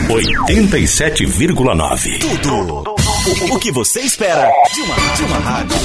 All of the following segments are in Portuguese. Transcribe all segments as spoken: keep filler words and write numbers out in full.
oitenta e sete vírgula nove. Tudo o, o que você espera de uma, de uma rádio.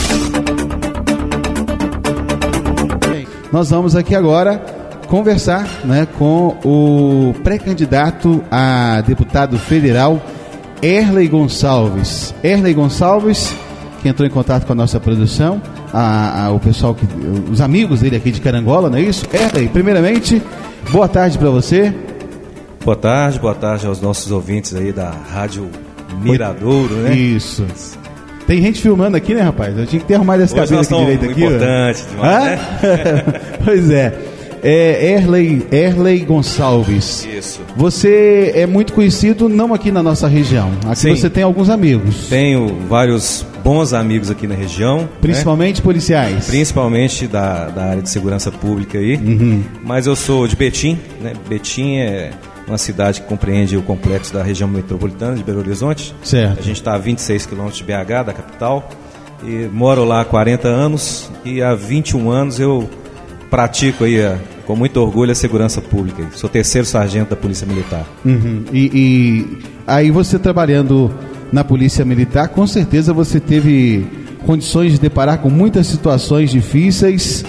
Nós vamos aqui agora conversar, né, com o pré-candidato a deputado federal, Erley Gonçalves. Erley Gonçalves, que entrou em contato com a nossa produção, a, a, o pessoal, que, os amigos dele aqui de Carangola, não é isso? Erley, primeiramente, boa tarde para você. Boa tarde, boa tarde aos nossos ouvintes aí da Rádio Miradouro, né? Isso. Tem gente filmando aqui, né, rapaz? Eu tinha que ter arrumado esse cabelo aqui direito aqui. Importante demais, né? Pois é. É Erley, Erley Gonçalves. Isso. Você é muito conhecido não aqui na nossa região. Aqui Sim. Você tem alguns amigos. Tenho vários bons amigos aqui na região. Principalmente né? policiais. Principalmente da, da área de segurança pública aí. Uhum. Mas eu sou de Betim, né? Betim é uma cidade que compreende o complexo da região metropolitana de Belo Horizonte. Certo. A gente está a vinte e seis quilômetros de B H, da capital. E moro lá há quarenta anos. E há vinte e um anos eu pratico aí a, com muito orgulho a segurança pública. Sou terceiro sargento da Polícia Militar. Uhum. E, e aí você trabalhando na Polícia Militar, com certeza você teve condições de deparar com muitas situações difíceis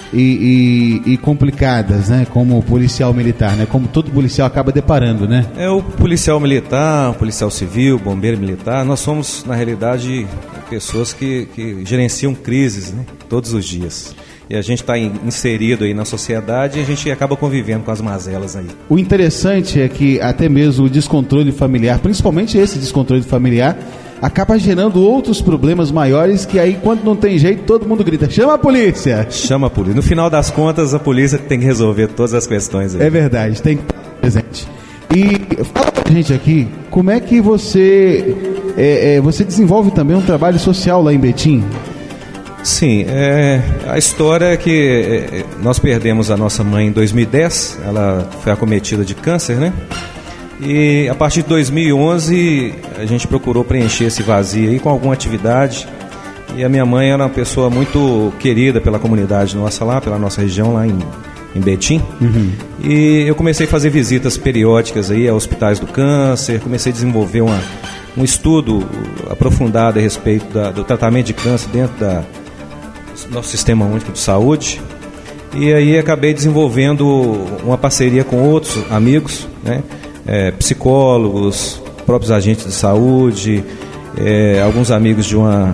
e, e, e complicadas, né? Como policial militar, né? Como todo policial acaba deparando, né? É o policial militar, o policial civil, bombeiro militar. Nós somos, na realidade, pessoas que, que gerenciam crises, né? Todos os dias. E a gente está inserido aí na sociedade e a gente acaba convivendo com as mazelas aí. O interessante é que até mesmo o descontrole familiar, principalmente esse descontrole familiar, acaba gerando outros problemas maiores que aí, quando não tem jeito, todo mundo grita, chama a polícia! Chama a polícia. No final das contas, a polícia tem que resolver todas as questões aí. É verdade, tem que estar presente. E fala pra gente aqui, como é que você, é, é, você desenvolve também um trabalho social lá em Betim? Sim, é, a história é que é, nós perdemos a nossa mãe em dois mil e dez, ela foi acometida de câncer, né? E a partir de dois mil e onze a gente procurou preencher esse vazio aí com alguma atividade. E a minha mãe era uma pessoa muito querida pela comunidade nossa lá, pela nossa região lá em, em Betim. Uhum. E eu comecei a fazer visitas periódicas aí a hospitais do câncer, comecei a desenvolver uma, um estudo aprofundado a respeito da, do tratamento de câncer dentro da nosso Sistema Único de Saúde. E aí acabei desenvolvendo uma parceria com outros amigos, né? É, psicólogos, próprios agentes de saúde, é, alguns amigos de uma,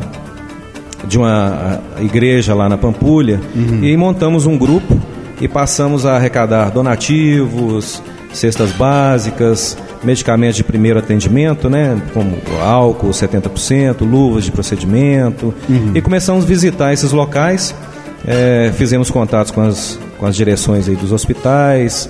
de uma igreja lá na Pampulha. Uhum. E montamos um grupo e passamos a arrecadar donativos, cestas básicas, medicamentos de primeiro atendimento, né, como álcool setenta por cento, luvas de procedimento. Uhum. E começamos a visitar esses locais, é, fizemos contatos com as, com as direções aí dos hospitais,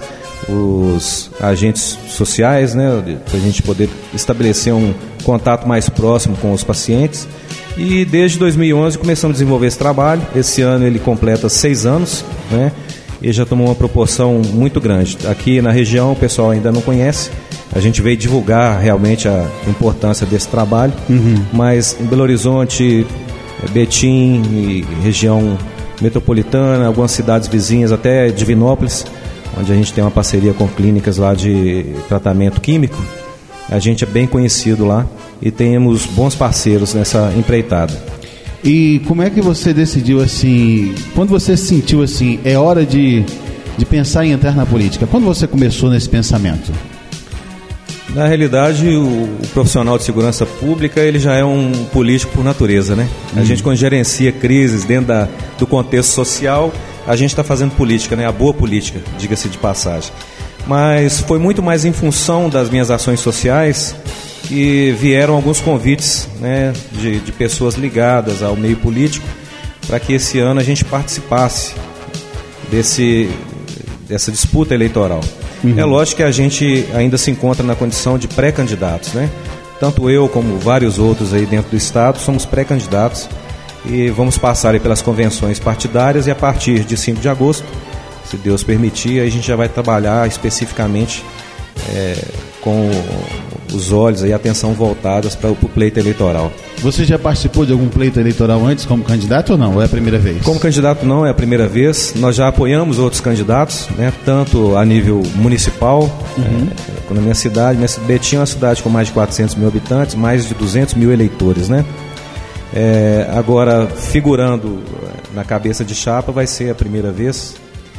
os agentes sociais, né, para a gente poder estabelecer um contato mais próximo com os pacientes. E desde dois mil e onze começamos a desenvolver esse trabalho. Esse ano ele completa seis anos, né, e já tomou uma proporção muito grande. Aqui na região o pessoal ainda não conhece. A gente veio divulgar realmente a importância desse trabalho, uhum. mas em Belo Horizonte, Betim e região metropolitana, algumas cidades vizinhas, até Divinópolis, onde a gente tem uma parceria com clínicas lá de tratamento químico, a gente é bem conhecido lá e temos bons parceiros nessa empreitada. E como é que você decidiu assim, quando você sentiu assim, é hora de, de pensar em entrar na política? Quando você começou nesse pensamento? Na realidade, o, o profissional de segurança pública, ele já é um político por natureza, né? A Uhum. gente, quando gerencia crises dentro da, do contexto social, a gente está fazendo política, né? A boa política, diga-se de passagem. Mas foi muito mais em função das minhas ações sociais que vieram alguns convites, né, de, de pessoas ligadas ao meio político, para que esse ano a gente participasse desse, dessa disputa eleitoral. Uhum. É lógico que a gente ainda se encontra na condição de pré-candidatos, né? Tanto eu como vários outros aí dentro do estado somos pré-candidatos e vamos passar aí pelas convenções partidárias e a partir de cinco de agosto, se Deus permitir, a gente já vai trabalhar especificamente é, com os olhos e a atenção voltadas para o pleito eleitoral. Você já participou de algum pleito eleitoral antes como candidato ou não? Ou é a primeira vez? Como candidato não é a primeira vez. Nós já apoiamos outros candidatos, né, tanto a nível municipal, uhum. é, na minha cidade. Minha Betim é uma cidade com mais de quatrocentos mil habitantes, mais de duzentos mil eleitores, né? É, agora, figurando na cabeça de chapa, vai ser a primeira vez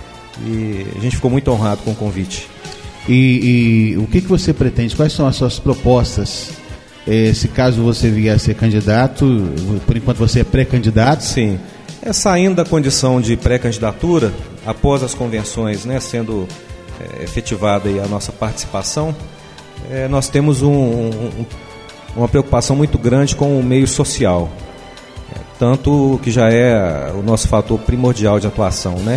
e a gente ficou muito honrado com o convite. E, e o que, que você pretende? Quais são as suas propostas? É, se caso você vier a ser candidato, por enquanto você é pré-candidato? Sim. É, saindo da condição de pré-candidatura, após as convenções, né, sendo é, efetivada aí a nossa participação, é, nós temos um, um, uma preocupação muito grande com o meio social. É, tanto que já é o nosso fator primordial de atuação, né?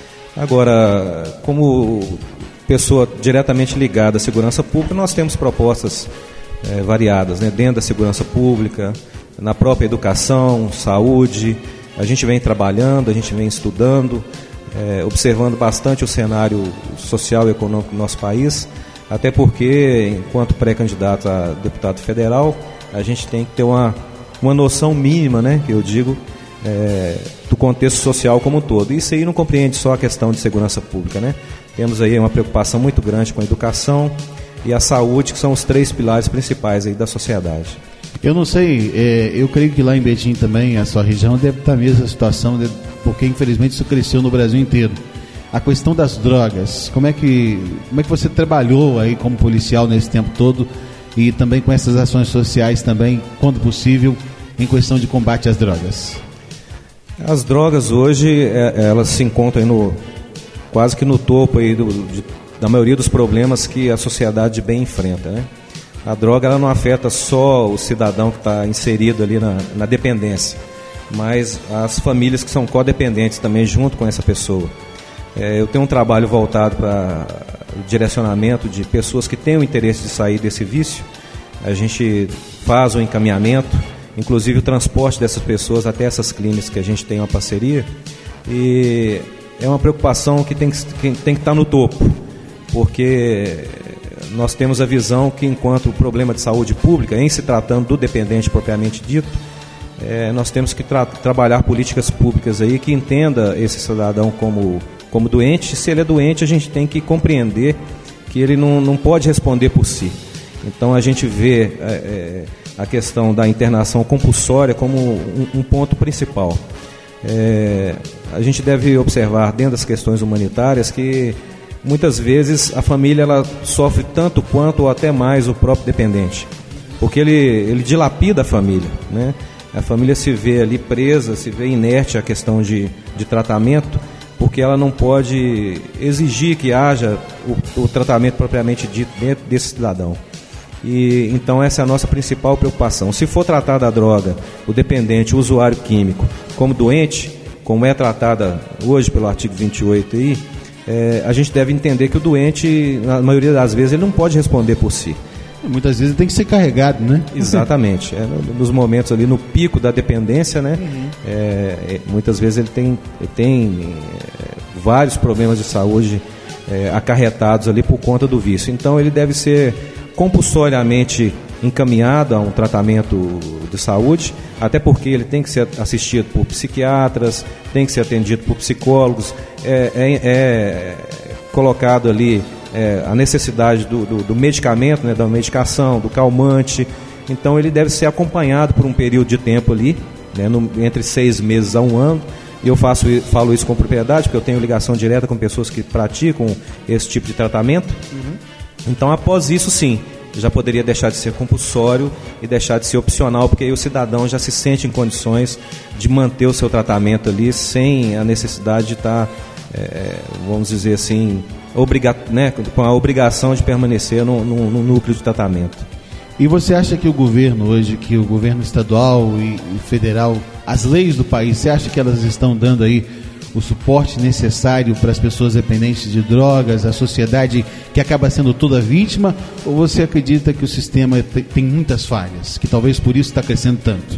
Agora, como pessoa diretamente ligada à segurança pública, nós temos propostas é, variadas, né? Dentro da segurança pública, na própria educação, saúde. A gente vem trabalhando, a gente vem estudando, é, observando bastante o cenário social e econômico do nosso país, até porque, enquanto pré-candidato a deputado federal, a gente tem que ter uma, uma noção mínima, né, que eu digo, é, do contexto social como um todo. Isso aí não compreende só a questão de segurança pública, né? Temos aí uma preocupação muito grande com a educação e a saúde, que são os três pilares principais aí da sociedade. Eu não sei, é, eu creio que lá em Betim também, a sua região, deve estar a mesma situação, porque infelizmente isso cresceu no Brasil inteiro. A questão das drogas, como é que, como é que você trabalhou aí como policial nesse tempo todo e também com essas ações sociais também, quando possível, em questão de combate às drogas? As drogas hoje, é, elas se encontram aí no, quase que no topo aí do, de, da maioria dos problemas que a sociedade de bem enfrenta, né? A droga ela não afeta só o cidadão que está inserido ali na, na dependência, mas as famílias que são codependentes também junto com essa pessoa. É, eu tenho um trabalho voltado para o direcionamento de pessoas que têm o interesse de sair desse vício. A gente faz o encaminhamento, inclusive o transporte dessas pessoas até essas clínicas que a gente tem uma parceria, e é uma preocupação que tem que, que, tem que estar no topo, porque nós temos a visão que, enquanto o problema de saúde pública, em se tratando do dependente propriamente dito, é, nós temos que tra- trabalhar políticas públicas aí que entenda esse cidadão como, como doente. Se ele é doente, a gente tem que compreender que ele não, não pode responder por si. Então a gente vê é, é, a questão da internação compulsória como um, um ponto principal. É, a gente deve observar dentro das questões humanitárias que muitas vezes a família ela sofre tanto quanto ou até mais o próprio dependente, porque ele, ele dilapida a família, né? A família se vê ali presa, se vê inerte à questão de, de tratamento, porque ela não pode exigir que haja o, o tratamento propriamente dito dentro desse cidadão. E então essa é a nossa principal preocupação. Se for tratar da droga, o dependente, o usuário químico, como doente, como é tratada hoje pelo artigo vinte e oito aí, É, a gente deve entender que o doente, na maioria das vezes, ele não pode responder por si. Muitas vezes ele tem que ser carregado, né? Exatamente. É, nos momentos ali, no pico da dependência, né? Uhum. É, muitas vezes ele tem, ele tem é, vários problemas de saúde é, acarretados ali por conta do vício. Então ele deve ser compulsoriamente encaminhado a um tratamento de saúde, até porque ele tem que ser assistido por psiquiatras, tem que ser atendido por psicólogos, é, é, é colocado ali é, a necessidade do, do, do medicamento, né, da medicação, do calmante. Então ele deve ser acompanhado por um período de tempo ali, né, no, entre seis meses a um ano. E eu faço, falo isso com propriedade, porque eu tenho ligação direta com pessoas que praticam esse tipo de tratamento. Uhum. Então após isso, sim, já poderia deixar de ser compulsório e deixar de ser opcional, porque aí o cidadão já se sente em condições de manter o seu tratamento ali sem a necessidade de estar, é, vamos dizer assim, obriga- né, com a obrigação de permanecer no, no, no núcleo de tratamento. E você acha que o governo hoje, que o governo estadual e, e federal, as leis do país, você acha que elas estão dando aí o suporte necessário para as pessoas dependentes de drogas, a sociedade que acaba sendo toda vítima, ou você acredita que o sistema te, tem muitas falhas, que talvez por isso está crescendo tanto?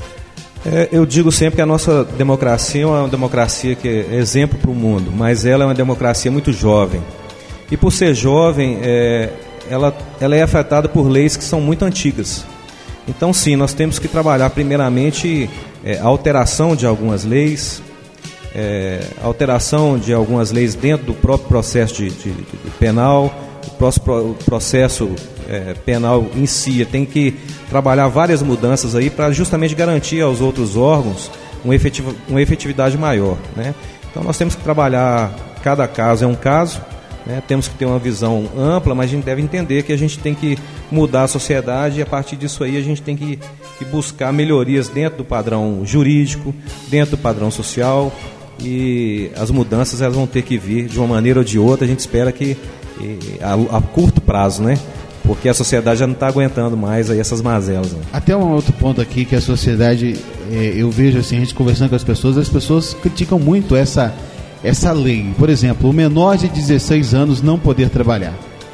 É, eu digo sempre que a nossa democracia é uma democracia que é exemplo para o mundo, mas ela é uma democracia muito jovem. E por ser jovem, é, ela, ela é afetada por leis que são muito antigas. Então, sim, nós temos que trabalhar primeiramente é, a alteração de algumas leis, é, a alteração de algumas leis dentro do próprio processo de, de, de penal, o, próximo, o processo é, penal em si tem que trabalhar várias mudanças aí para justamente garantir aos outros órgãos uma, efetiva, uma efetividade maior, né? Então, nós temos que trabalhar, cada caso é um caso, né? Temos que ter uma visão ampla, mas a gente deve entender que a gente tem que mudar a sociedade e a partir disso aí a gente tem que, que buscar melhorias dentro do padrão jurídico, dentro do padrão social, e as mudanças elas vão ter que vir de uma maneira ou de outra. A gente espera que e, a, a curto prazo, né? Porque a sociedade já não está aguentando mais aí essas mazelas, né? Até um outro ponto aqui que a sociedade, é, eu vejo assim, a gente conversando com as pessoas, as pessoas criticam muito essa, essa lei. Por exemplo, o menor de dezesseis anos não poder trabalhar.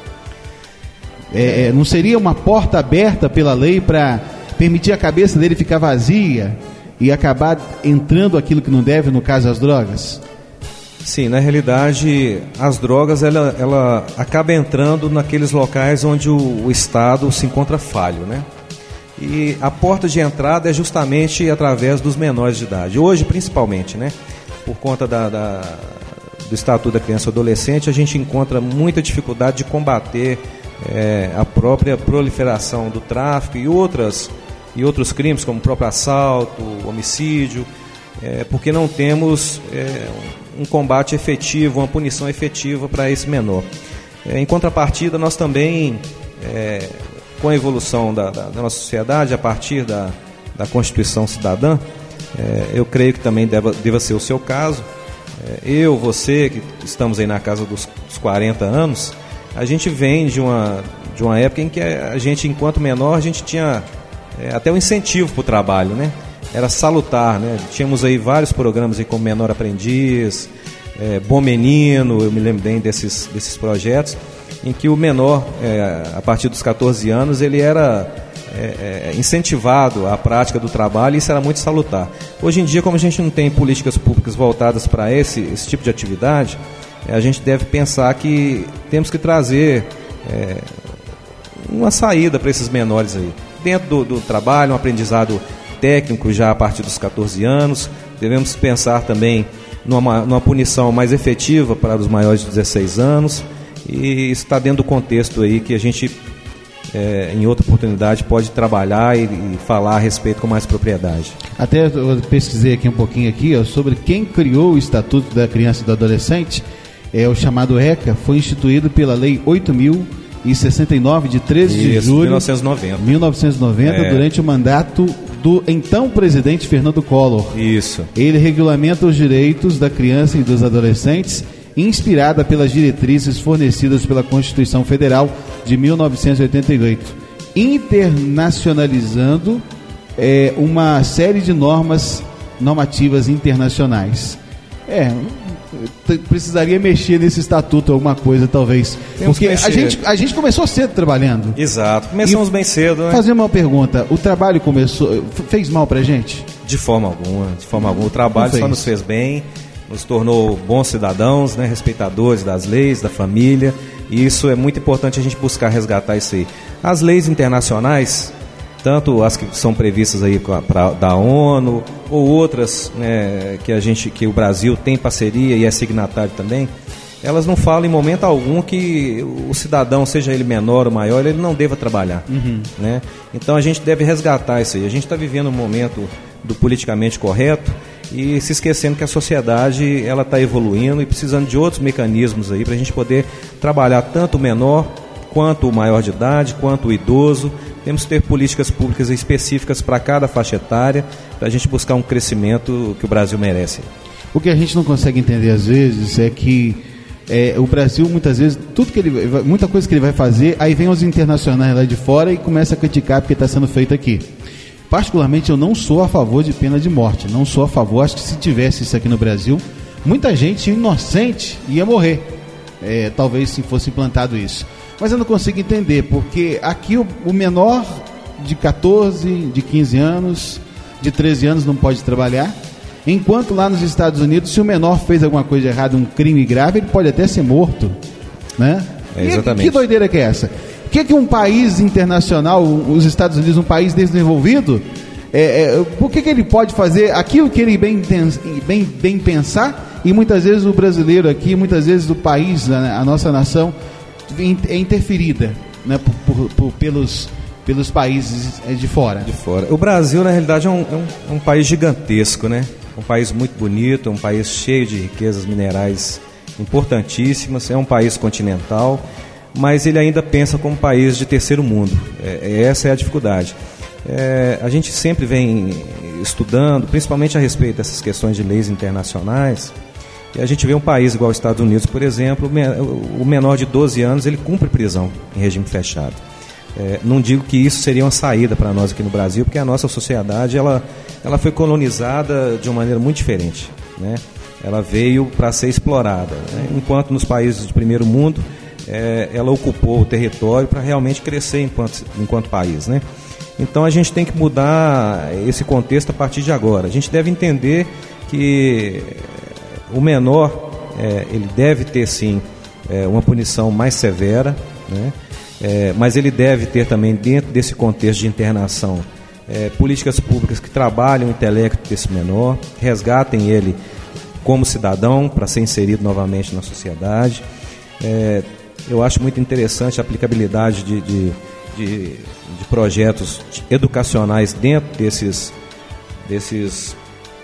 É, não seria uma porta aberta pela lei para permitir a cabeça dele ficar vazia e acabar entrando aquilo que não deve, no caso as drogas? Sim, na realidade as drogas ela, ela acaba entrando naqueles locais onde o, o Estado se encontra falho, né? E a porta de entrada é justamente através dos menores de idade, hoje principalmente, né? Por conta da, da, do Estatuto da Criança e Adolescente, a gente encontra muita dificuldade de combater É, a própria proliferação do tráfico e, outras, e outros crimes, como o próprio assalto, homicídio, é, porque não temos é, um combate efetivo, uma punição efetiva para esse menor. É, em contrapartida, nós também, é, com a evolução da, da, da nossa sociedade, a partir da, da Constituição Cidadã, é, eu creio que também deva, deva ser o seu caso. É, eu, você, que estamos aí na casa dos, dos quarenta anos, a gente vem de uma, de uma época em que a gente, enquanto menor, a gente tinha é, até um incentivo para o trabalho, né? Era salutar, né? Tínhamos aí vários programas aí como Menor Aprendiz, é, Bom Menino, eu me lembro bem desses, desses projetos, em que o menor, é, a partir dos catorze anos, ele era é, é, incentivado à prática do trabalho, e isso era muito salutar. Hoje em dia, como a gente não tem políticas públicas voltadas para esse, esse tipo de atividade, a gente deve pensar que temos que trazer é, uma saída para esses menores aí. Dentro do, do trabalho, um aprendizado técnico já a partir dos catorze anos. Devemos pensar também numa, numa punição mais efetiva para os maiores de dezesseis anos. E isso está dentro do contexto aí que a gente, é, em outra oportunidade, pode trabalhar e, e falar a respeito com mais propriedade. Até eu pesquisei aqui um pouquinho aqui, ó, sobre quem criou o Estatuto da Criança e do Adolescente. É, o chamado ECA foi instituído pela Lei oito mil e sessenta e nove, de treze de julho de mil novecentos e noventa, mil novecentos e noventa é. Durante o mandato do então presidente Fernando Collor. Isso. Ele regulamenta os direitos da criança e dos adolescentes, inspirada pelas diretrizes fornecidas pela Constituição Federal de mil novecentos e oitenta e oito, internacionalizando é, uma série de normas normativas internacionais. É... precisaria mexer nesse estatuto, alguma coisa talvez. Temos porque a gente, a gente começou cedo trabalhando. Exato, começamos e bem cedo, né? Fazer uma pergunta, o trabalho começou, fez mal pra gente? De forma alguma, de forma alguma. O trabalho só nos fez bem, nos tornou bons cidadãos, né, respeitadores das leis, da família, e isso é muito importante a gente buscar resgatar isso aí. As leis internacionais, tanto as que são previstas aí pra, da ONU, ou outras, né, que, a gente, que o Brasil tem parceria e é signatário também, elas não falam em momento algum que o cidadão, seja ele menor ou maior, ele não deva trabalhar. Uhum. Né? Então a gente deve resgatar isso aí. A gente está vivendo um momento do politicamente correto e se esquecendo que a sociedade ela está evoluindo e precisando de outros mecanismos aí para a gente poder trabalhar tanto o menor quanto o maior de idade, quanto o idoso. Temos que ter políticas públicas específicas para cada faixa etária, para a gente buscar um crescimento que o Brasil merece. O que a gente não consegue entender às vezes é que é, o Brasil muitas vezes, tudo que ele, muita coisa que ele vai fazer, aí vem os internacionais lá de fora e começa a criticar porque está sendo feito aqui. Particularmente eu não sou a favor de pena de morte, não sou a favor, acho que se tivesse isso aqui no Brasil, muita gente inocente ia morrer, é, talvez se fosse implantado isso. Mas eu não consigo entender, porque aqui o, o menor de catorze, de quinze anos, de treze anos não pode trabalhar, enquanto lá nos Estados Unidos, se o menor fez alguma coisa errada, um crime grave, ele pode até ser morto, né? É, exatamente. E que doideira que é essa? que, que um país internacional, os Estados Unidos, um país desenvolvido, é, é, por que, que ele pode fazer aquilo que ele bem, bem, bem pensar, e muitas vezes o brasileiro aqui, muitas vezes o país, a, a nossa nação, é interferida, né, por, por, por, pelos, pelos países de fora. De fora. O Brasil, na realidade, é um, é um, é um país gigantesco, né? Um país muito bonito, um país cheio de riquezas minerais importantíssimas, é um país continental, mas ele ainda pensa como país de terceiro mundo. É, essa é a dificuldade. É, a gente sempre vem estudando, principalmente a respeito dessas questões de leis internacionais, e a gente vê um país igual os Estados Unidos, por exemplo, o menor de doze anos, ele cumpre prisão em regime fechado. É, não digo que isso seria uma saída para nós aqui no Brasil, porque a nossa sociedade ela, ela foi colonizada de uma maneira muito diferente, né? Ela veio para ser explorada, né? Enquanto nos países de primeiro mundo, é, ela ocupou o território para realmente crescer enquanto, enquanto país, né? Então a gente tem que mudar esse contexto a partir de agora. A gente deve entender que o menor, é, ele deve ter sim é, uma punição mais severa, né? É, mas ele deve ter também, dentro desse contexto de internação, é, políticas públicas que trabalhem o intelecto desse menor, resgatem ele como cidadão para ser inserido novamente na sociedade. É, eu acho muito interessante a aplicabilidade de, de, de, de projetos educacionais dentro desses, desses,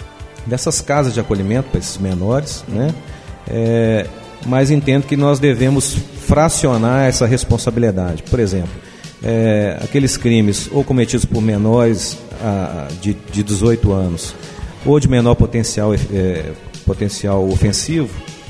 dessas casas de acolhimento para esses menores, né? É, mas entendo que nós devemos fracionar essa responsabilidade. Por exemplo, é, aqueles crimes ou cometidos por menores a, de, de dezoito anos ou de menor potencial, é, potencial ofensivo,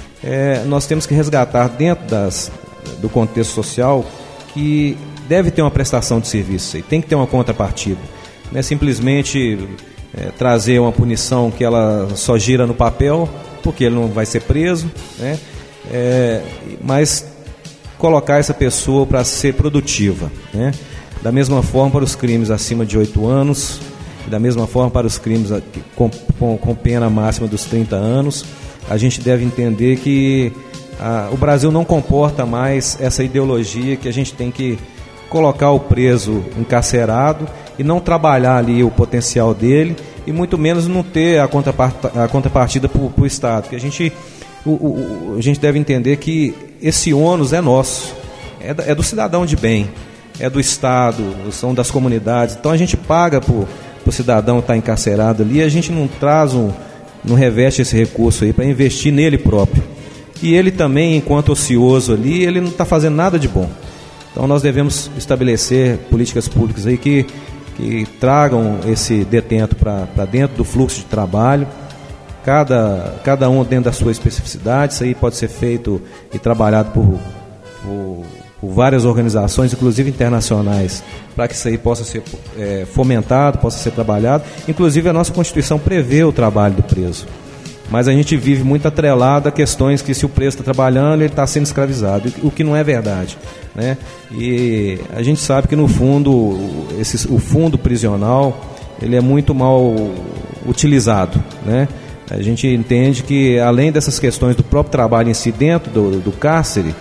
é, nós temos que resgatar dentro das, do contexto social que deve ter uma prestação de serviço, e tem que ter uma contrapartida. Não é simplesmente é, trazer uma punição que ela só gira no papel, porque ele não vai ser preso, né? É, mas colocar essa pessoa para ser produtiva, né? Da mesma forma para os crimes acima de oito anos, da mesma forma para os crimes com, com, com pena máxima dos trinta anos, a gente deve entender que a, o Brasil não comporta mais essa ideologia que a gente tem que colocar o preso encarcerado e não trabalhar ali o potencial dele, e muito menos não ter a contrapartida, a contrapartida para o Estado, que a gente O, o, a gente deve entender que esse ônus é nosso, é, da, é do cidadão de bem, é do Estado, são das comunidades. Então a gente paga para o cidadão estar encarcerado ali, a gente não traz um, não reveste esse recurso aí para investir nele próprio. E ele também, enquanto ocioso ali, ele não está fazendo nada de bom. Então nós devemos estabelecer políticas públicas aí que, que tragam esse detento para dentro do fluxo de trabalho. Cada, cada um dentro da sua especificidade. Isso aí pode ser feito e trabalhado por, por, por várias organizações, inclusive internacionais, para que isso aí possa ser é, fomentado, possa ser trabalhado. Inclusive a nossa Constituição prevê o trabalho do preso, mas a gente vive muito atrelado a questões que, se o preso está trabalhando, ele está sendo escravizado, o que não é verdade, né? E a gente sabe que no fundo esse, o fundo prisional ele é muito mal utilizado, né? A gente entende que, além dessas questões do próprio trabalho em si dentro do, do cárcere,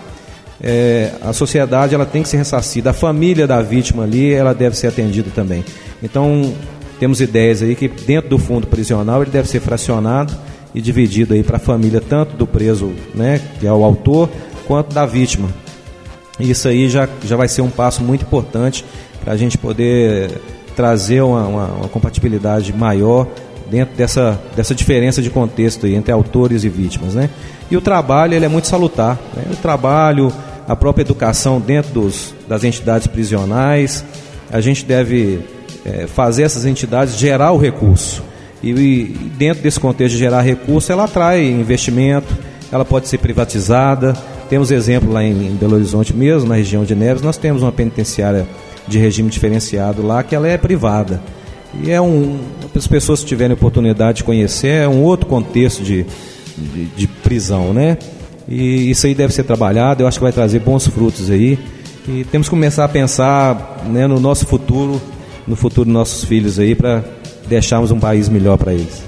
é, a sociedade ela tem que ser ressarcida, a família da vítima ali ela deve ser atendida também. Então temos ideias aí que dentro do fundo prisional ele deve ser fracionado e dividido aí para a família, tanto do preso, né, que é o autor, quanto da vítima. Isso aí já, já vai ser um passo muito importante para a gente poder trazer uma, uma, uma compatibilidade maior dentro dessa, dessa diferença de contexto aí, entre autores e vítimas, né? E o trabalho ele é muito salutar, né? O trabalho, a própria educação dentro dos, das entidades prisionais, a gente deve é, fazer essas entidades gerar o recurso, e, e dentro desse contexto de gerar recurso, ela atrai investimento, ela pode ser privatizada. Temos exemplo lá em, em Belo Horizonte mesmo, na região de Neves, nós temos uma penitenciária de regime diferenciado lá, que ela é privada. E é um, as pessoas que tiverem oportunidade de conhecer, é um outro contexto de, de, de prisão, né? E isso aí deve ser trabalhado, eu acho que vai trazer bons frutos aí. E temos que começar a pensar, né, no nosso futuro, no futuro dos nossos filhos aí, para deixarmos um país melhor para eles.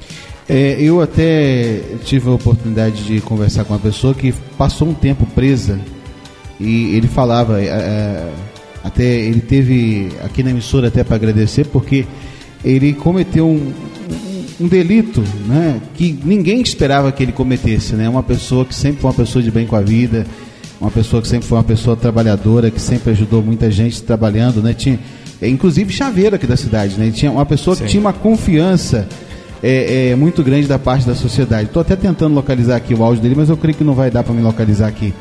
É, eu até tive a oportunidade de conversar com uma pessoa que passou um tempo presa, e ele falava... É, até ele teve aqui na emissora até para agradecer, porque ele cometeu um, um, um delito, né, que ninguém esperava que ele cometesse, né? Uma pessoa que sempre foi uma pessoa de bem com a vida, uma pessoa que sempre foi uma pessoa trabalhadora, que sempre ajudou muita gente trabalhando, né? Tinha, inclusive chaveiro aqui da cidade, né? Tinha uma pessoa Sim. que tinha uma confiança é, é, muito grande da parte da sociedade. Estou até tentando localizar aqui o áudio dele, mas eu creio que não vai dar para me localizar aqui.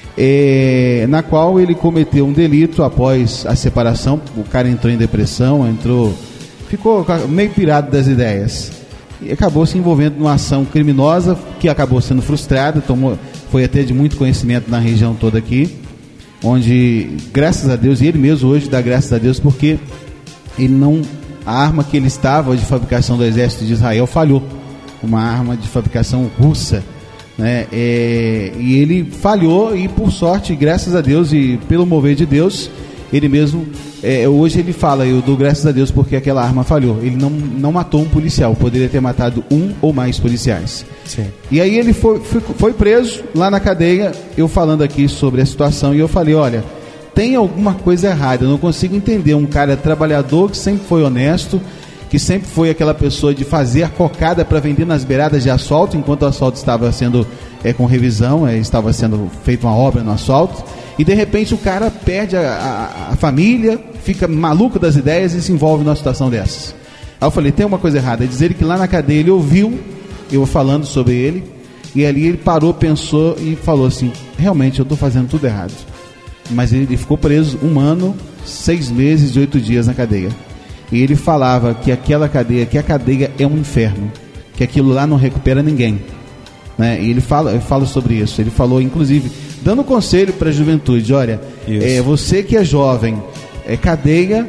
É, na qual ele cometeu um delito após a separação. O cara entrou em depressão, entrou, ficou meio pirado das ideias e acabou se envolvendo numa ação criminosa que acabou sendo frustrada, tomou, foi até de muito conhecimento na região toda aqui, onde, graças a Deus, e ele mesmo hoje dá graças a Deus, porque ele não, a arma que ele estava de fabricação do exército de Israel falhou, uma arma de fabricação russa, né? É, e ele falhou, e por sorte, graças a Deus e pelo mover de Deus, ele mesmo, é, hoje ele fala, eu dou graças a Deus porque aquela arma falhou. Ele não, não matou um policial, poderia ter matado um ou mais policiais. Sim. E aí ele foi, foi, foi preso lá na cadeia, eu falando aqui sobre a situação, e eu falei, olha, tem alguma coisa errada, eu não consigo entender um cara trabalhador que sempre foi honesto, que sempre foi aquela pessoa de fazer a cocada para vender nas beiradas de asfalto, enquanto o asfalto estava sendo é, com revisão, é, estava sendo feita uma obra no asfalto, e de repente o cara perde a, a, a família, fica maluco das ideias e se envolve numa situação dessas. Aí eu falei, tem uma coisa errada, é dizer que lá na cadeia ele ouviu eu falando sobre ele, e ali ele parou, pensou e falou assim, realmente eu estou fazendo tudo errado. Mas ele ficou preso um ano, seis meses e oito dias na cadeia. E ele falava que aquela cadeia, que a cadeia é um inferno, que aquilo lá não recupera ninguém, né? E ele fala, ele fala sobre isso. Ele falou, inclusive, dando conselho para a juventude, olha, é, você que é jovem, é cadeia,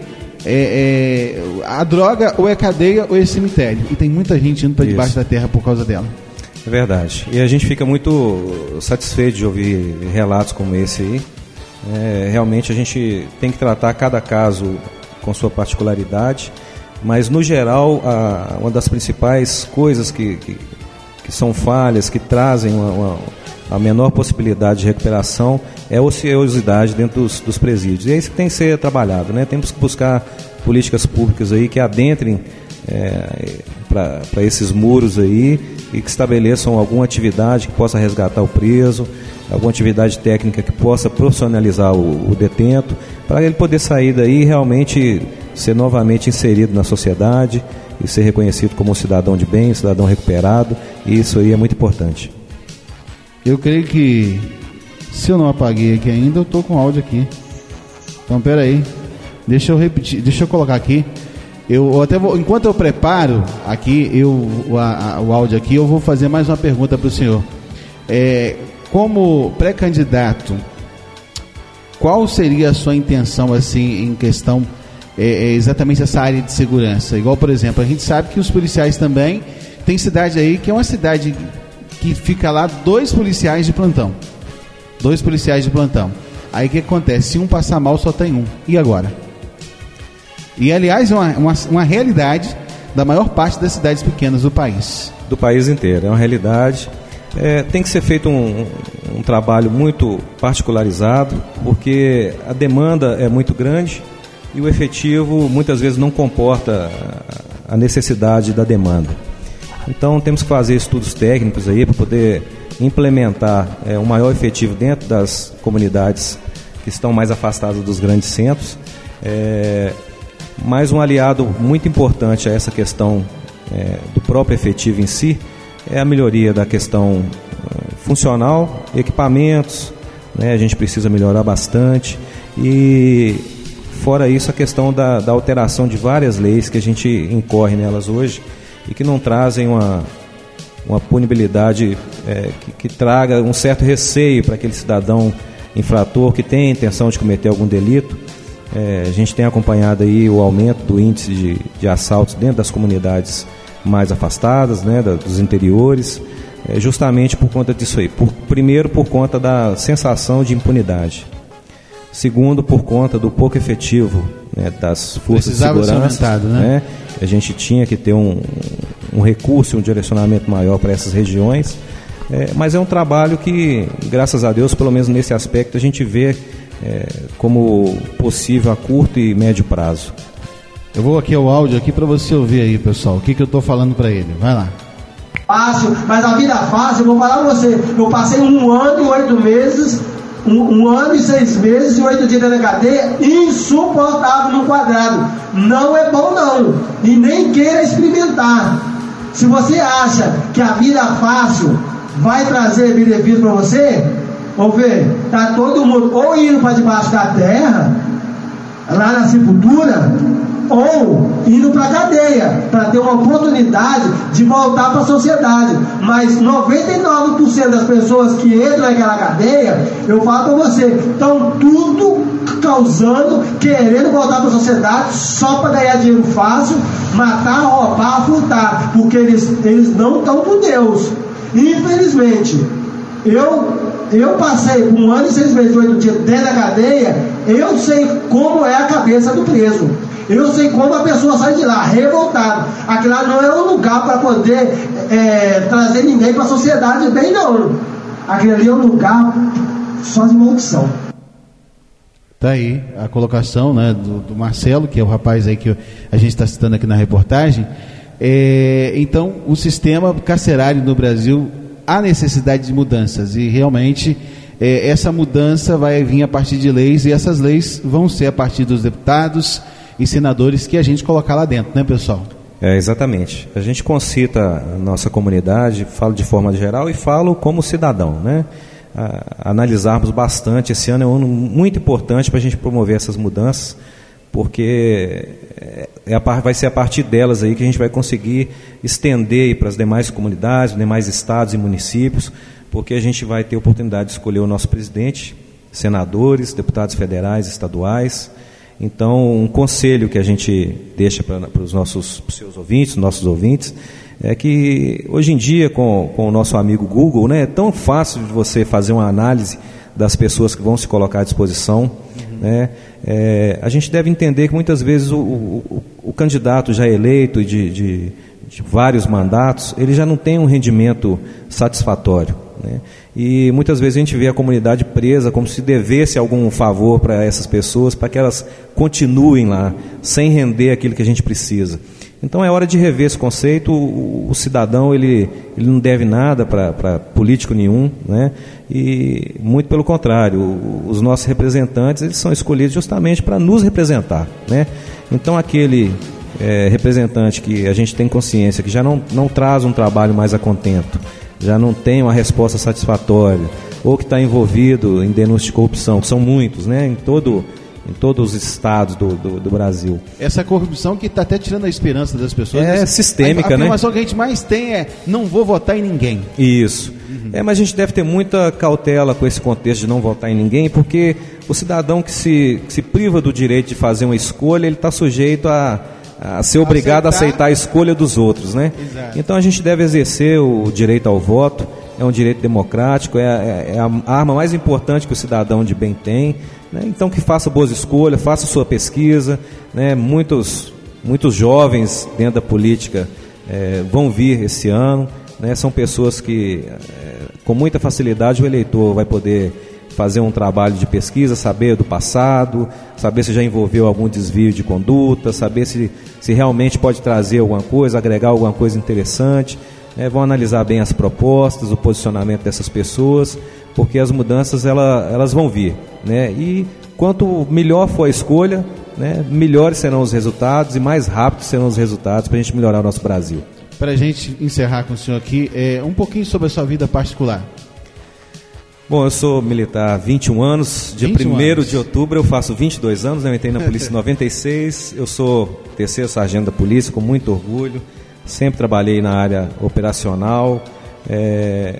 é, é, a droga ou é cadeia ou é cemitério. E tem muita gente indo para debaixo da terra por causa dela. É verdade. E a gente fica muito satisfeito de ouvir relatos como esse aí. É, realmente a gente tem que tratar cada caso com sua particularidade, mas no geral a, uma das principais coisas que, que, que são falhas, que trazem uma, uma, a menor possibilidade de recuperação é a ociosidade dentro dos, dos presídios, e é isso que tem que ser trabalhado, né? Temos que buscar políticas públicas aí que adentrem é, para esses muros aí e que estabeleçam alguma atividade que possa resgatar o preso, alguma atividade técnica que possa profissionalizar o, o detento, para ele poder sair daí e realmente ser novamente inserido na sociedade e ser reconhecido como um cidadão de bem, um cidadão recuperado, e isso aí é muito importante. Eu creio que, se eu não apaguei aqui ainda, eu estou com áudio aqui. Então, peraí, deixa eu repetir, deixa eu colocar aqui. Eu até vou, enquanto eu preparo aqui eu, o, a, o áudio aqui, eu vou fazer mais uma pergunta para o senhor. É, como pré-candidato, qual seria a sua intenção assim em questão é, é exatamente essa área de segurança? Igual, por exemplo, a gente sabe que os policiais também, tem cidade aí que é uma cidade que fica lá dois policiais de plantão. Dois policiais de plantão. Aí o que acontece? Se um passar mal, só tem um. E agora? E, aliás, é uma, uma, uma realidade da maior parte das cidades pequenas do país. Do país inteiro, é uma realidade. É, tem que ser feito um, um trabalho muito particularizado, porque a demanda é muito grande e o efetivo muitas vezes não comporta a necessidade da demanda. Então temos que fazer estudos técnicos aí para poder implementar é, um maior efetivo dentro das comunidades que estão mais afastadas dos grandes centros. É, mas um aliado muito importante a essa questão é, do próprio efetivo em si é a melhoria da questão é, funcional, equipamentos, né, a gente precisa melhorar bastante, e fora isso a questão da, da alteração de várias leis que a gente incorre nelas hoje e que não trazem uma, uma punibilidade é, que, que traga um certo receio para aquele cidadão infrator que tem a intenção de cometer algum delito. É, a gente tem acompanhado aí o aumento do índice de, de assaltos dentro das comunidades mais afastadas, né, da, dos interiores, é, justamente por conta disso aí. Por, primeiro, por conta da sensação de impunidade. Segundo, por conta do pouco efetivo, né, das forças Precisava de segurança. Aumentado, né? Né? A gente tinha que ter um, um recurso, um direcionamento maior para essas regiões, é, mas é um trabalho que, graças a Deus, pelo menos nesse aspecto, a gente vê é, como possível a curto e médio prazo. Eu vou aqui ao áudio aqui para você ouvir aí, pessoal, o que, que eu estou falando para ele. Vai lá. Fácil, mas a vida fácil, eu vou falar pra você, eu passei um ano e oito meses, um, um ano e seis meses e oito dias na cadeia, insuportável no quadrado. Não é bom não, e nem queira experimentar. Se você acha que a vida fácil vai trazer benefício para você, vamos ver, tá todo mundo ou indo para debaixo da terra, lá na sepultura, ou indo para a cadeia, para ter uma oportunidade de voltar para a sociedade. Mas noventa e nove por cento das pessoas que entram naquela cadeia, eu falo para você, estão tudo causando, querendo voltar para a sociedade só para ganhar dinheiro fácil, matar, roubar, furtar, porque eles, eles não estão com Deus. Infelizmente, eu Eu passei um ano e seis meses, oito dias dentro da cadeia. Eu sei como é a cabeça do preso. Eu sei como a pessoa sai de lá, revoltada. Aquilo lá não é um lugar para poder é, trazer ninguém para a sociedade bem, não. Aquilo ali é um lugar só de maldição. Tá aí a colocação, né, do, do Marcelo, que é o rapaz aí que a gente está citando aqui na reportagem. É, então, o sistema carcerário no Brasil, há necessidade de mudanças, e realmente é, essa mudança vai vir a partir de leis, e essas leis vão ser a partir dos deputados e senadores que a gente colocar lá dentro, né, pessoal? É, exatamente. A gente concita a nossa comunidade, falo de forma geral e falo como cidadão, né? A, analisarmos bastante. Esse ano é um ano muito importante para a gente promover essas mudanças, porque é a, vai ser a partir delas aí que a gente vai conseguir estender para as demais comunidades, demais estados e municípios, porque a gente vai ter a oportunidade de escolher o nosso presidente, senadores, deputados federais, estaduais. Então, um conselho que a gente deixa para, para os nossos para os seus ouvintes, nossos ouvintes, é que hoje em dia, com, com o nosso amigo Google, né, é tão fácil de você fazer uma análise das pessoas que vão se colocar à disposição. Uhum. Né? É, a gente deve entender que muitas vezes o, o, o candidato já eleito de, de, de vários mandatos, ele já não tem um rendimento satisfatório, né? E muitas vezes a gente vê a comunidade presa como se devesse algum favor para essas pessoas, para que elas continuem lá, sem render aquilo que a gente precisa. Então é hora de rever esse conceito. O, o cidadão ele, ele não deve nada para político nenhum, né? E muito pelo contrário, o, os nossos representantes eles são escolhidos justamente para nos representar, né? Então aquele é, representante que a gente tem consciência que já não, não traz um trabalho mais a contento, já não tem uma resposta satisfatória, ou que está envolvido em denúncia de corrupção, que são muitos, né? Em todo em todos os estados do, do, do Brasil. Essa corrupção que está até tirando a esperança das pessoas. É sistêmica, né? A afirmação que a gente mais tem é, não vou votar em ninguém. Isso. Uhum. É, mas a gente deve ter muita cautela com esse contexto de não votar em ninguém, porque o cidadão que se, que se priva do direito de fazer uma escolha, ele está sujeito a, a ser obrigado aceitar. a aceitar a escolha dos outros, né? Exato. Então a gente deve exercer o direito ao voto, é um direito democrático, é, é, é a arma mais importante que o cidadão de bem tem, né? Então que faça boas escolhas, faça sua pesquisa, né? Muitos, muitos jovens dentro da política é, vão vir esse ano, né? São pessoas que é, com muita facilidade o eleitor vai poder fazer um trabalho de pesquisa, saber do passado, saber se já envolveu algum desvio de conduta, saber se, se realmente pode trazer alguma coisa, agregar alguma coisa interessante. É, vão analisar bem as propostas, o posicionamento dessas pessoas, porque as mudanças ela, elas vão vir, né? E quanto melhor for a escolha, né, melhores serão os resultados e mais rápidos serão os resultados para a gente melhorar o nosso Brasil. Para a gente encerrar com o senhor aqui, é, um pouquinho sobre a sua vida particular. Bom, eu sou militar há vinte e um anos, dia primeiro de outubro eu faço vinte e dois anos, né? Eu entrei na polícia em noventa e seis, eu sou terceiro sargento da polícia, com muito orgulho, sempre trabalhei na área operacional, é,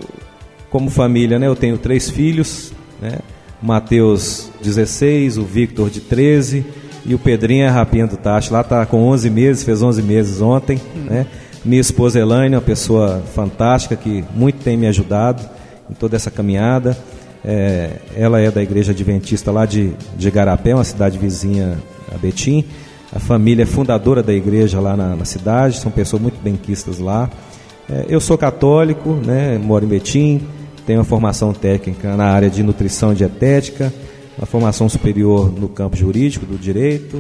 como família, né? Eu tenho três filhos, né? O Matheus, dezesseis, o Victor, de treze, e o Pedrinho, a rapinha do Tacho, lá está com onze meses, fez onze meses ontem, hum. né? Minha esposa Elaine, uma pessoa fantástica, que muito tem me ajudado em toda essa caminhada. É, ela é da Igreja Adventista lá de, de Igarapé, uma cidade vizinha a Betim. A família é fundadora da igreja lá na, na cidade, são pessoas muito benquistas lá. É, eu sou católico, né, moro em Betim, tenho uma formação técnica na área de nutrição e dietética, a formação superior no campo jurídico, do direito.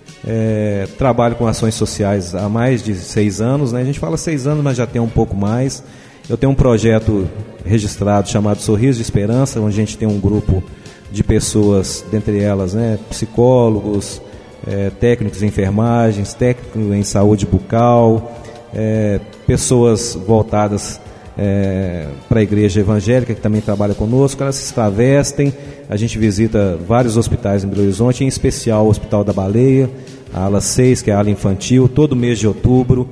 É, trabalho com ações sociais há mais de seis anos, né? A gente fala seis anos, mas já tem um pouco mais. Eu tenho um projeto registrado chamado Sorriso de Esperança, onde a gente tem um grupo de pessoas, dentre elas, né, psicólogos, é, técnicos em enfermagens, técnicos em saúde bucal, é, pessoas voltadas é, para a igreja evangélica, que também trabalha conosco. Elas se travestem, a gente visita vários hospitais em Belo Horizonte, em especial o Hospital da Baleia, a ala seis, que é a ala infantil, todo mês de outubro.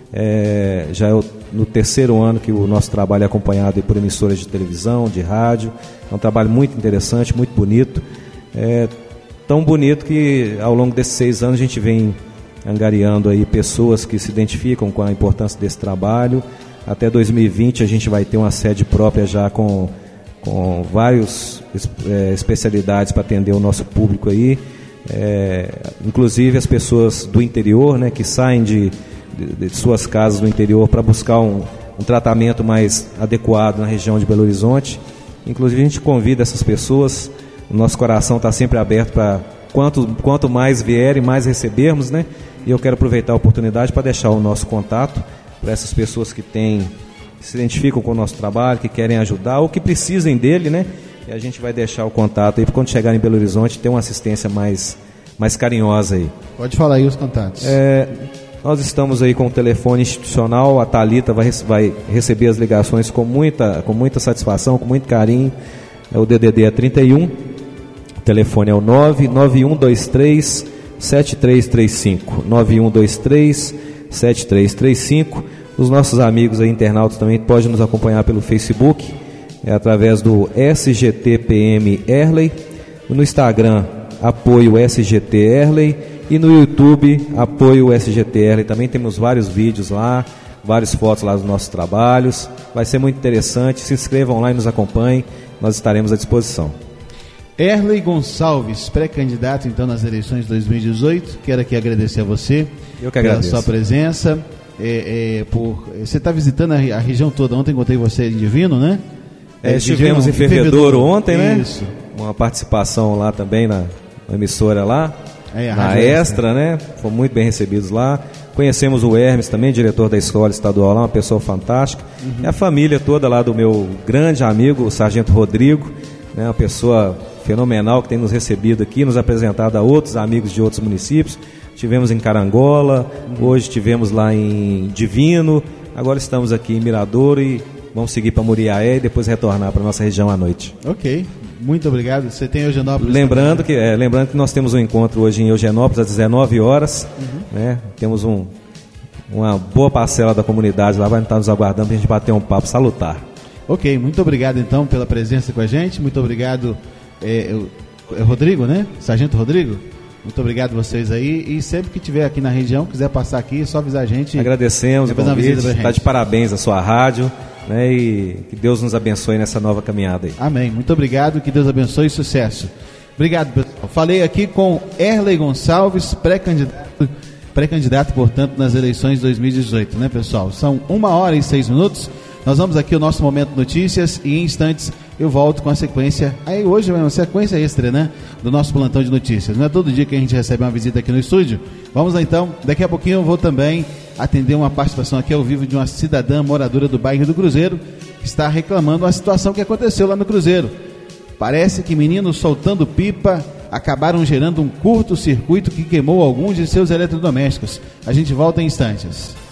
É, já é o, no terceiro ano que o nosso trabalho é acompanhado por emissoras de televisão, de rádio. É um trabalho muito interessante, muito bonito. É tão bonito que ao longo desses seis anos a gente vem angariando aí pessoas que se identificam com a importância desse trabalho. Até dois mil e vinte a gente vai ter uma sede própria já com, com várias é, especialidades para atender o nosso público aí. É, inclusive as pessoas do interior, né, que saem de, de, de suas casas do interior para buscar um, um tratamento mais adequado na região de Belo Horizonte. Inclusive a gente convida essas pessoas, o nosso coração está sempre aberto para quanto, quanto mais vierem, mais recebermos, né? E eu quero aproveitar a oportunidade para deixar o nosso contato para essas pessoas que têm, que se identificam com o nosso trabalho, que querem ajudar ou que precisem dele, né? E a gente vai deixar o contato aí para quando chegar em Belo Horizonte ter uma assistência mais, mais carinhosa aí. Pode falar aí os contatos. É, nós estamos aí com o telefone institucional, a Thalita vai, vai receber as ligações com muita, com muita satisfação, com muito carinho. É, o D D D é trinta e um, o telefone é o nove nove um dois três sete três três cinco, nove um dois três sete três três cinco. Os nossos amigos aí, internautas, também podem nos acompanhar pelo Facebook, é, através do S G T P M Erley, no Instagram, apoio S G T Erley, e no YouTube, apoio S G T Erley. Também temos vários vídeos lá, várias fotos lá dos nossos trabalhos. Vai ser muito interessante. Se inscrevam lá e nos acompanhem, nós estaremos à disposição. Erley Gonçalves, pré-candidato então nas eleições de dois mil e dezoito. Quero aqui agradecer a você Eu que agradeço. pela sua presença. É, é, por, você está visitando a, a região toda. Ontem encontrei você em Divino, né? É, estivemos em Fervedouro ontem, né? Isso. Uma participação lá também na, na emissora lá, é, na Rádio Extra, Extra, né? Fomos muito bem recebidos lá. Conhecemos o Hermes também, diretor da escola estadual lá, uma pessoa fantástica. Uhum. E a família toda lá do meu grande amigo, o Sargento Rodrigo, né? Uma pessoa fenomenal que tem nos recebido aqui, nos apresentado a outros amigos de outros municípios. Tivemos em Carangola, uhum. Hoje tivemos lá em Divino, agora estamos aqui em Miradouro e vamos seguir para Muriaé e depois retornar para a nossa região à noite. Ok, muito obrigado. Você tem Eugenópolis lembrando também, que, é, lembrando que nós temos um encontro hoje em Eugenópolis às dezenove horas, uhum. né? Temos um, uma boa parcela da comunidade lá, vai estar nos aguardando para a gente bater um papo salutar. Ok, muito obrigado então pela presença com a gente, muito obrigado, é, é Rodrigo, né? Sargento Rodrigo? Muito obrigado vocês aí, e sempre que tiver aqui na região, quiser passar aqui, é só avisar a gente. Agradecemos o convite, está de parabéns a sua rádio, né? E que Deus nos abençoe nessa nova caminhada aí. Amém, muito obrigado, que Deus abençoe e sucesso. Obrigado, pessoal. Falei aqui com Erley Gonçalves, pré-candidato, pré-candidato, portanto, nas eleições de dois mil e dezoito, né, pessoal? São uma hora e seis minutos. Nós vamos aqui o nosso Momento Notícias e em instantes eu volto com a sequência. Aí hoje é uma sequência extra, né? Do nosso plantão de notícias. Não é todo dia que a gente recebe uma visita aqui no estúdio. Vamos lá então. Daqui a pouquinho eu vou também atender uma participação aqui ao vivo de uma cidadã moradora do bairro do Cruzeiro que está reclamando a situação que aconteceu lá no Cruzeiro. Parece que meninos soltando pipa acabaram gerando um curto-circuito que queimou alguns de seus eletrodomésticos. A gente volta em instantes.